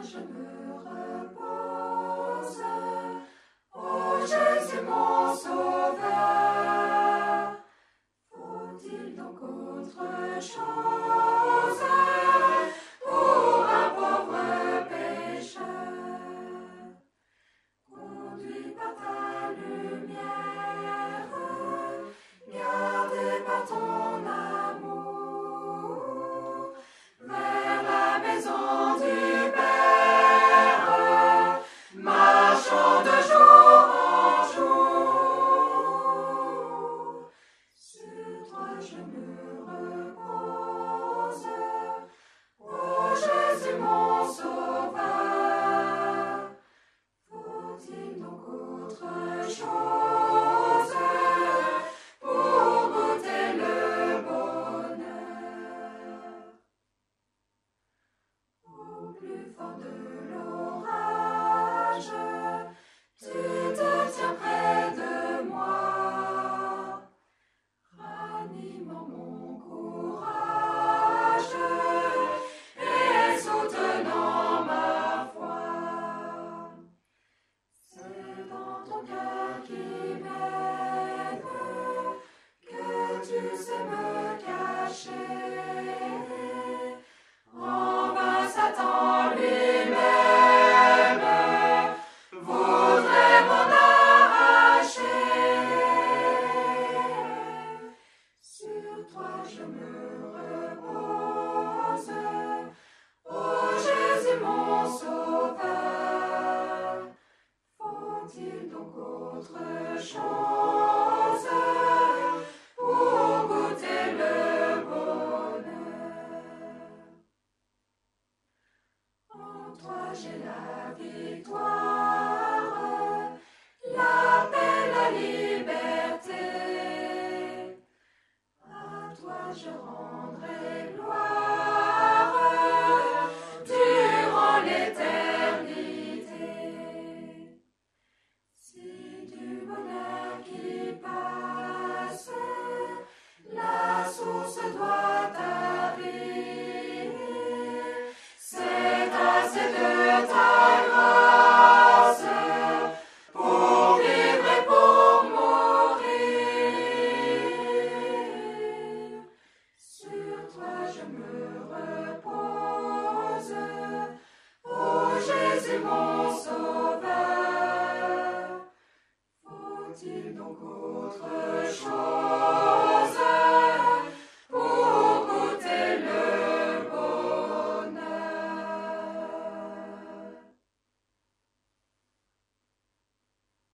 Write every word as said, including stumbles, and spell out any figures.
je me repose. Ô Jésus mon Sauveur, faut-il donc autre chose pour un pauvre pécheur? Conduit par ta lumière, gardé par ton amour, vers la maison du Père, marchons de jour en jour. Sur toi je me repose, ô Jésus mon Sauveur. Faut-il donc autre chose pour goûter le bonheur? Au plus fort de l'orage, tu te tiens près de moi, ranimant mon courage et soutenant ma foi. C'est dans ton cœur qui m'aime que tu sais me cacher. En vain Satan lui-même voudrait m'en arracher. Sur toi je me repose, ô Jésus mon Sauveur. Faut-il donc autre chose pour goûter le bonheur? En toi j'ai la victoire, la paix, la liberté. À toi je rendrai gloire durant l'éternité. Si du bonheur qui passe, la source doit tarir, c'est assez de ta grâce pour vivre et pour mourir. Sur toi je me repose, ô Jésus mon